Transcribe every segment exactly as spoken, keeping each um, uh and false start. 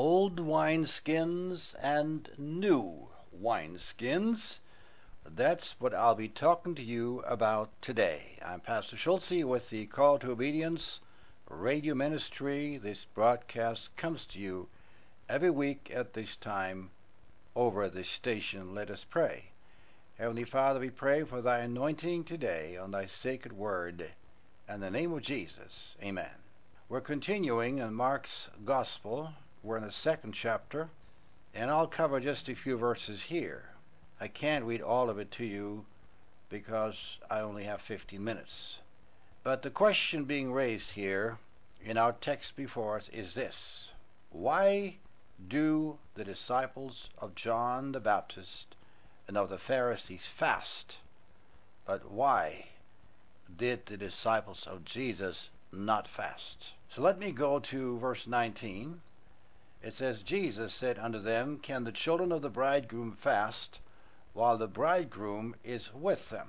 Old wineskins and new wineskins. That's what I'll be talking to you about today. I'm Pastor Schulze with the Call to Obedience radio ministry. This broadcast comes to you every week at this time over this station. Let us pray. Heavenly Father, we pray for thy anointing today on thy sacred word. In the name of Jesus, amen. We're continuing in Mark's Gospel. We're in the second chapter, and I'll cover just a few verses here. I can't read all of it to you because I only have fifteen minutes. But the question being raised here in our text before us is this: why do the disciples of John the Baptist and of the Pharisees fast, but why did the disciples of Jesus not fast? So let me go to verse nineteen. It says, Jesus said unto them, Can the children of the bridegroom fast while the bridegroom is with them?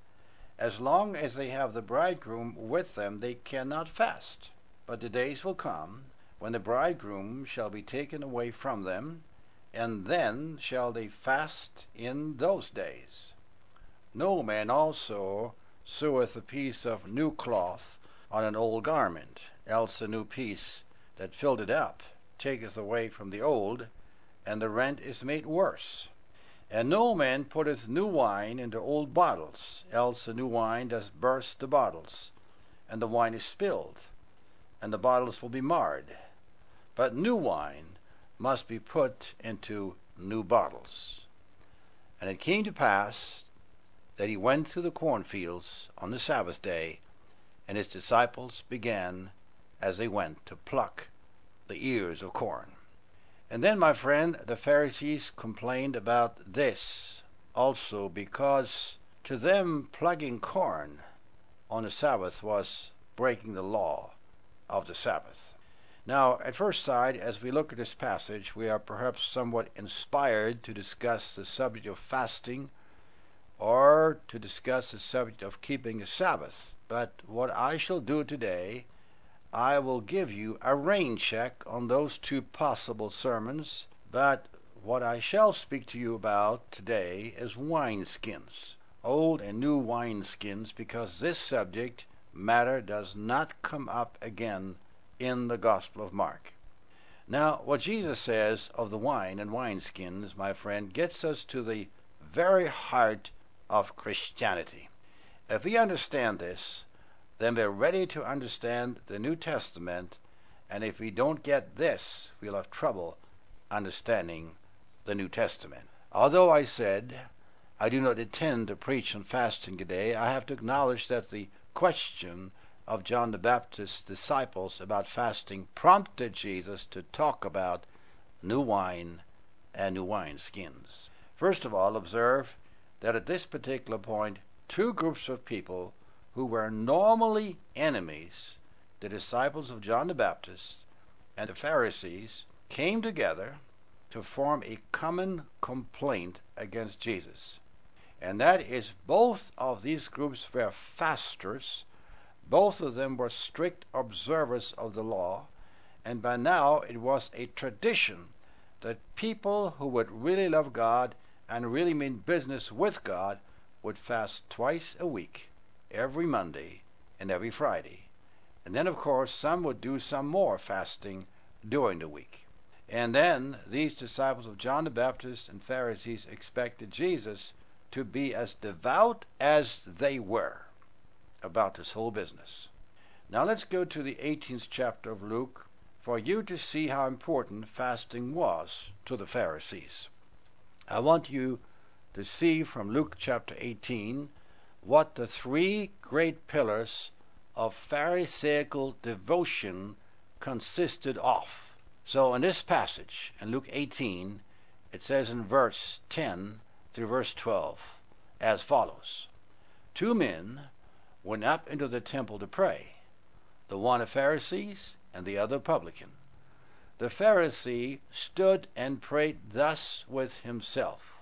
As long as they have the bridegroom with them, they cannot fast. But the days will come when the bridegroom shall be taken away from them, and then shall they fast in those days. No man also seweth a piece of new cloth on an old garment, else the new piece that filled it up taketh away from the old, and the rent is made worse. And no man putteth new wine into old bottles, else the new wine does burst the bottles, and the wine is spilled, and the bottles will be marred. But new wine must be put into new bottles. And it came to pass that he went through the cornfields on the Sabbath day, and his disciples began as they went to pluck the ears of corn. And then, my friend, the Pharisees complained about this also, because to them plucking corn on the Sabbath was breaking the law of the Sabbath. Now, at first sight, as we look at this passage, we are perhaps somewhat inspired to discuss the subject of fasting or to discuss the subject of keeping the Sabbath. But what I shall do today, I will give you a rain check on those two possible sermons, but what I shall speak to you about today is wineskins, old and new wineskins, because this subject matter does not come up again in the Gospel of Mark. Now, what Jesus says of the wine and wineskins, my friend, gets us to the very heart of Christianity. If we understand this, then we're ready to understand the New Testament, and if we don't get this, we'll have trouble understanding the New Testament. Although I said I do not intend to preach on fasting today, I have to acknowledge that the question of John the Baptist's disciples about fasting prompted Jesus to talk about new wine and new wineskins. First of all, observe that at this particular point, two groups of people who were normally enemies, the disciples of John the Baptist and the Pharisees, came together to form a common complaint against Jesus. And that is, both of these groups were fasters, both of them were strict observers of the law, and by now it was a tradition that people who would really love God and really mean business with God would fast twice a week, every Monday and every Friday. And then, of course, some would do some more fasting during the week. And then these disciples of John the Baptist and Pharisees expected Jesus to be as devout as they were about this whole business. Now let's go to the eighteenth chapter of Luke for you to see how important fasting was to the Pharisees. I want you to see from Luke chapter eighteen what the three great pillars of Pharisaical devotion consisted of. So in this passage, in Luke eighteen, it says in verse ten through verse twelve, as follows: Two men went up into the temple to pray, the one a Pharisee and the other a publican. The Pharisee stood and prayed thus with himself: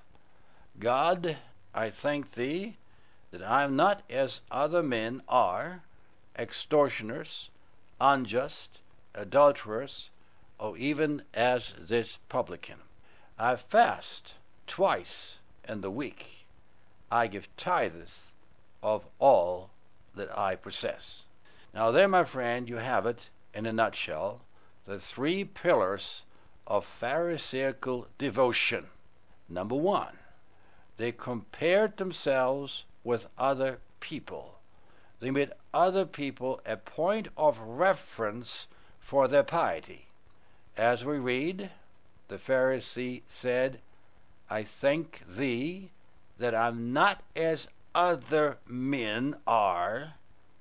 God, I thank thee that I am not as other men are, extortioners, unjust, adulterers, or even as this publican. I fast twice in the week. I give tithes of all that I possess. Now there, my friend, you have it in a nutshell, the three pillars of Pharisaical devotion. Number one, they compared themselves with other people. They made other people a point of reference for their piety. As we read, the Pharisee said, I thank thee that I'm not as other men are,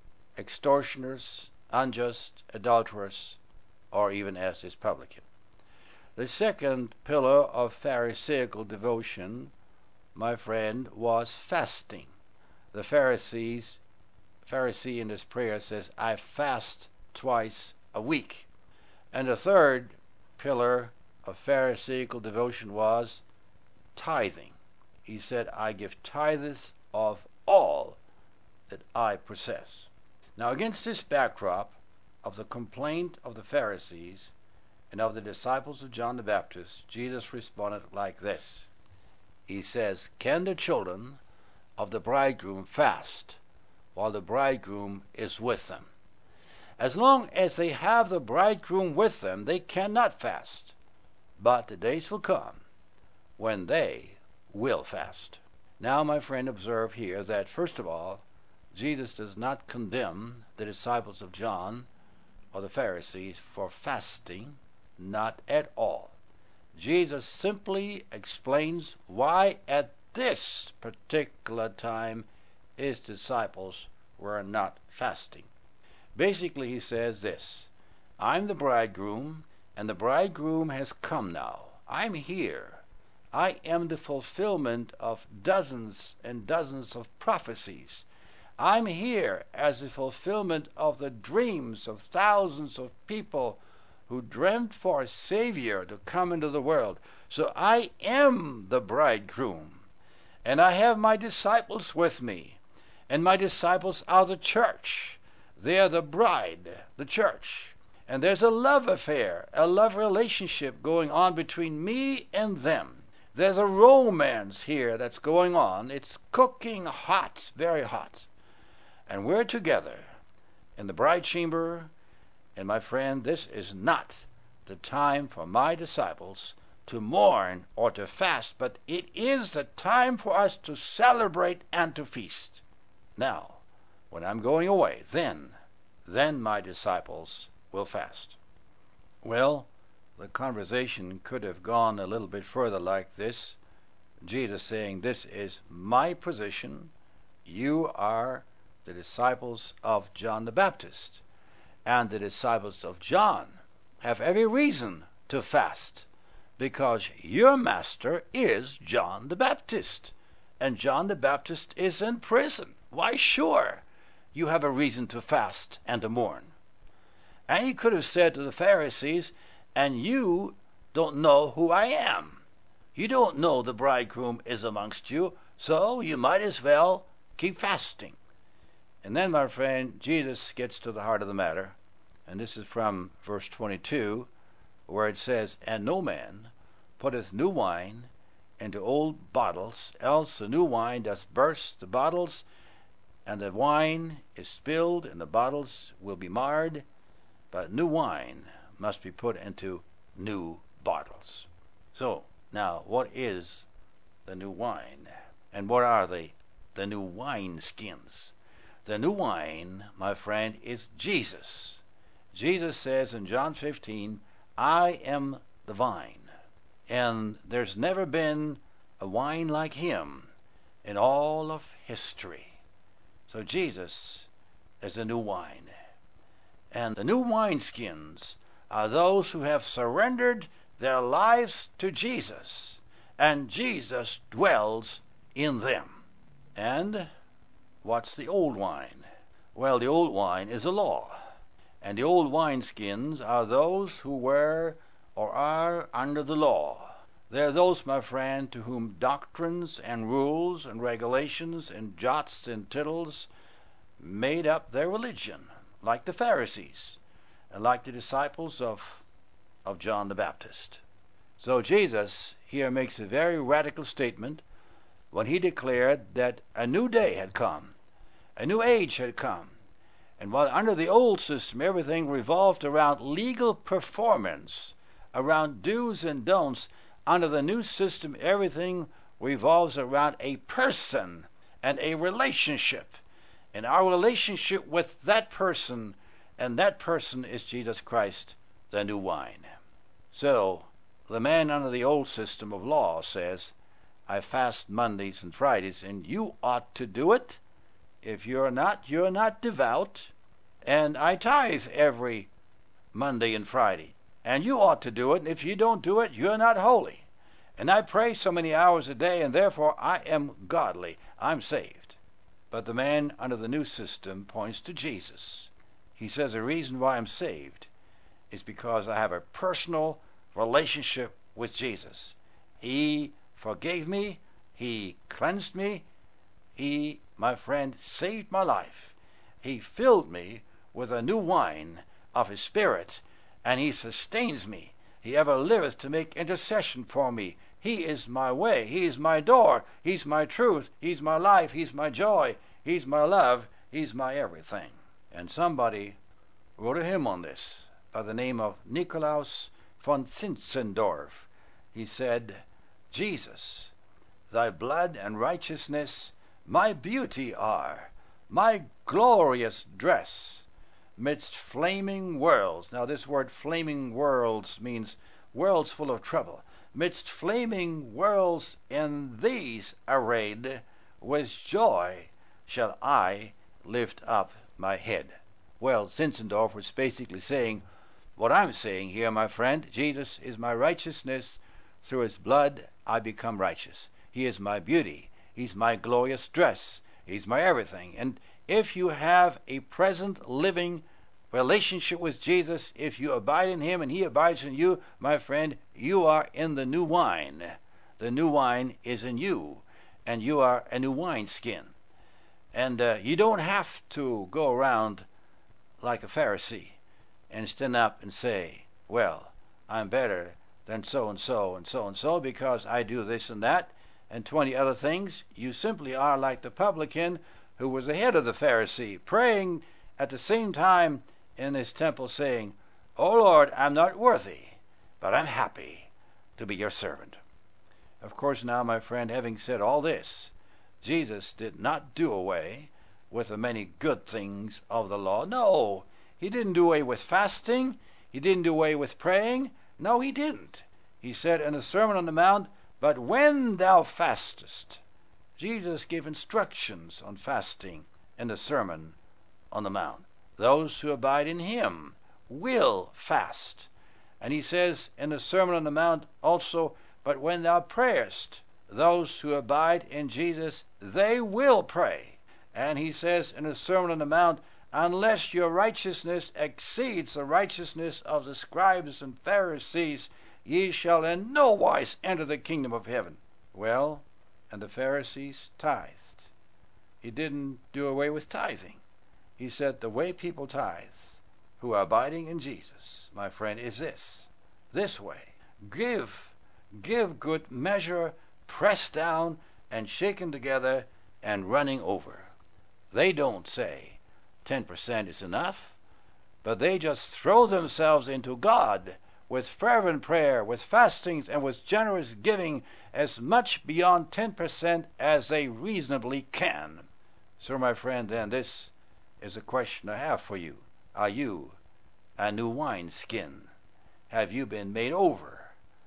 extortioners, unjust, adulterers, or even as this publican. The second pillar of Pharisaical devotion, my friend, was fasting. The Pharisees, Pharisee in his prayer says, I fast twice a week. And the third pillar of Pharisaical devotion was tithing. He said, I give tithes of all that I possess. Now, against this backdrop of the complaint of the Pharisees and of the disciples of John the Baptist, Jesus responded like this. He says, can the children of the bridegroom fast while the bridegroom is with them? As long as they have the bridegroom with them, they cannot fast. But the days will come when they will fast. Now, my friend, observe here that, first of all, Jesus does not condemn the disciples of John or the Pharisees for fasting, not at all. Jesus simply explains why at this particular time his disciples were not fasting. Basically, he says this, I'm the bridegroom, and the bridegroom has come now. I'm here. I am the fulfillment of dozens and dozens of prophecies. I'm here as the fulfillment of the dreams of thousands of people who dreamt for a Savior to come into the world. So I am the bridegroom, and I have my disciples with me, and my disciples are the church. They are the bride, the church. And there's a love affair, a love relationship going on between me and them. There's a romance here that's going on. It's cooking hot, very hot. And we're together in the bride chamber. And my friend, this is not the time for my disciples to mourn or to fast, but it is the time for us to celebrate and to feast. Now, when I'm going away, then, then my disciples will fast. Well, the conversation could have gone a little bit further like this. Jesus saying, this is my position. You are the disciples of John the Baptist. And the disciples of John have every reason to fast, because your master is John the Baptist. And John the Baptist is in prison. Why, sure, you have a reason to fast and to mourn. And he could have said to the Pharisees, and you don't know who I am. You don't know the bridegroom is amongst you, so you might as well keep fasting. And then, my friend, Jesus gets to the heart of the matter, and this is from verse twenty-two, where it says, and no man putteth new wine into old bottles, else the new wine does burst the bottles, and the wine is spilled, and the bottles will be marred. But new wine must be put into new bottles. So, now, what is the new wine? And what are they? The new wine skins. The new wine, my friend, is Jesus. Jesus says in John fifteen, I am the vine. And there's never been a wine like him in all of history. So Jesus is the new wine. And the new wineskins are those who have surrendered their lives to Jesus, and Jesus dwells in them. And what's the old wine? Well, the old wine is the law, and the old wineskins are those who were or are under the law. They're those, my friend, to whom doctrines and rules and regulations and jots and tittles made up their religion, like the Pharisees, and like the disciples of of John the Baptist. So Jesus here makes a very radical statement when he declared that a new day had come, a new age had come. And while under the old system everything revolved around legal performance, around do's and don'ts, under the new system everything revolves around a person and a relationship. And our relationship with that person, and that person is Jesus Christ, the new wine. So, the man under the old system of law says, I fast Mondays and Fridays, and you ought to do it. If you're not, you're not devout. And I tithe every Monday and Friday, and you ought to do it. And if you don't do it, you're not holy. And I pray so many hours a day, and therefore I am godly. I'm saved. But the man under the new system points to Jesus. He says the reason why I'm saved is because I have a personal relationship with Jesus. He forgave me. He cleansed me. He, my friend, saved my life. He filled me with a new wine of his Spirit, and he sustains me. He ever liveth to make intercession for me. He is my way. He is my door. He's my truth. He's my life. He's my joy. He's my love. He's my everything. And somebody wrote a hymn on this by the name of Nikolaus von Zinzendorf. He said, Jesus, thy blood and righteousness my beauty are, my glorious dress midst flaming worlds. Now this word flaming worlds means worlds full of trouble. Midst flaming worlds in these arrayed, with joy shall I lift up my head. Well, Zinzendorf was basically saying what I'm saying here, my friend. Jesus is my righteousness. Through his blood I become righteous. He is my beauty. He's my glorious dress. He's my everything. And if you have a present living relationship with Jesus, if you abide in him and he abides in you, my friend, you are in the new wine. The new wine is in you, and you are a new wineskin. And uh, you don't have to go around like a Pharisee and stand up and say, well, I'm better than so-and-so and so-and-so because I do this and that and twenty other things. You simply are like the publican who was ahead of the Pharisee, praying at the same time in his temple saying, O Lord, I'm not worthy, but I'm happy to be your servant. Of course now, my friend, having said all this, Jesus did not do away with the many good things of the law. No, he didn't do away with fasting. He didn't do away with praying. No, he didn't. He said in the Sermon on the Mount, but when thou fastest, Jesus gave instructions on fasting in the Sermon on the Mount. Those who abide in him will fast. And he says in the Sermon on the Mount also, but when thou prayest, those who abide in Jesus, they will pray. And he says in the Sermon on the Mount, unless your righteousness exceeds the righteousness of the scribes and Pharisees, ye shall in no wise enter the kingdom of heaven. Well, and the Pharisees tithed. He didn't do away with tithing. He said the way people tithe, who are abiding in Jesus, my friend, is this. This way. Give, give good measure, pressed down and shaken together and running over. They don't say ten percent is enough, but they just throw themselves into God with fervent prayer, with fastings, and with generous giving, as much beyond ten percent as they reasonably can. So, my friend, then this is a question I have for you. Are you a new wineskin? Have you been made over?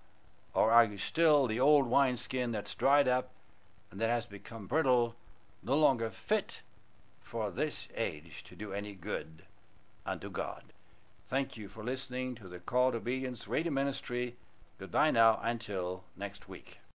Or are you still the old wineskin that's dried up and that has become brittle, no longer fit for this age to do any good unto God? Thank you for listening to the Call to Obedience Radio Ministry. Goodbye now until next week.